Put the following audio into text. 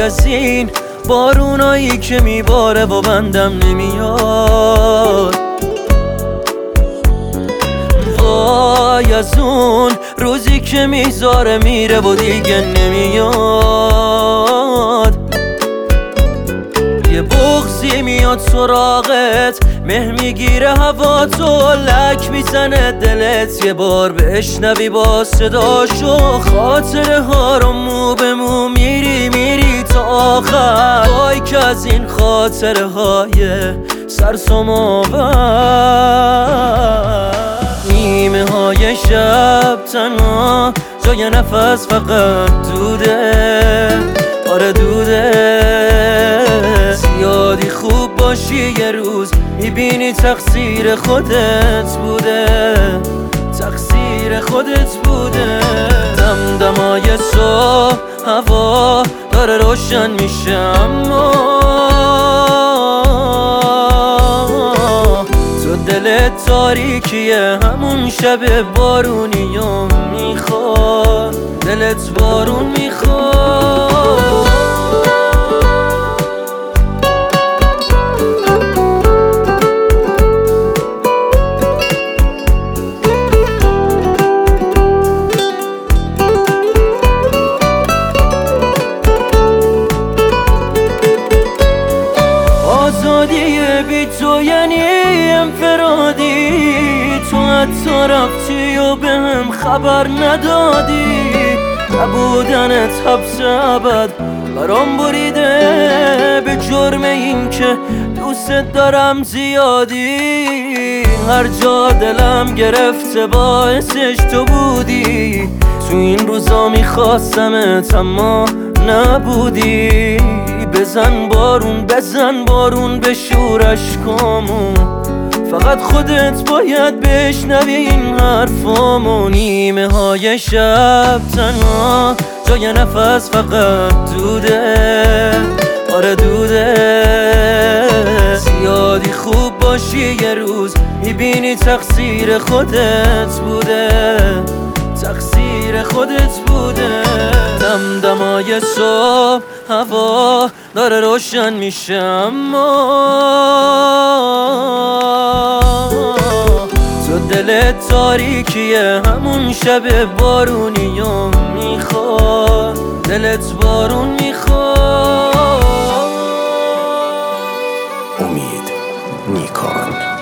از این بارونایی که میباره با بندم نمیاد. وای از اون روزی که میذاره میره و دیگه نمیاد. یه بغضی میاد سراغت، مه میگیره هوا تو، لک میزنه دلت، یه بار بشنوی با صداشو. خاطره ها رو مو به مو میری تا آخر. وای که از این خاطره های سرسام آور. نیمه های شب تنها جای نفس فقط دوده، آره دوده. زیادی خوب باشی یه روز میبینی تقصیر خودت بوده، تقصیر خودت بوده. دمدمای صبح هوا داره روشن میشه، اما تو دلت تاریکیه، همون شب بارونی و میخواد، دلت بارون میخواد. آزادی بی تو یعنی انفرادی، تو حتی رفتی و به هم خبر ندادی. نبودنت حبس ابد برام بریده، به جرم این که دوست دارم زیادی. هر جا دلم گرفته باعثش تو بودی، تو این روزا میخواستمت اما نبودی. بزن بارون بشور اشکامو، فقط خودت باید بشنوی این حرفامو. نیمه های شب تنها جای نفس فقط دوده، آره دوده. زیادی خوب باشی یه روز میبینی تقصیر خودت بوده، تقصیر خودت بوده. دمدمای صبح هوا داره روشن میشه، اما تو دلت تاریکیه، همون شب بارونی و میخواد، دلت بارون میخواد. امید نیکان.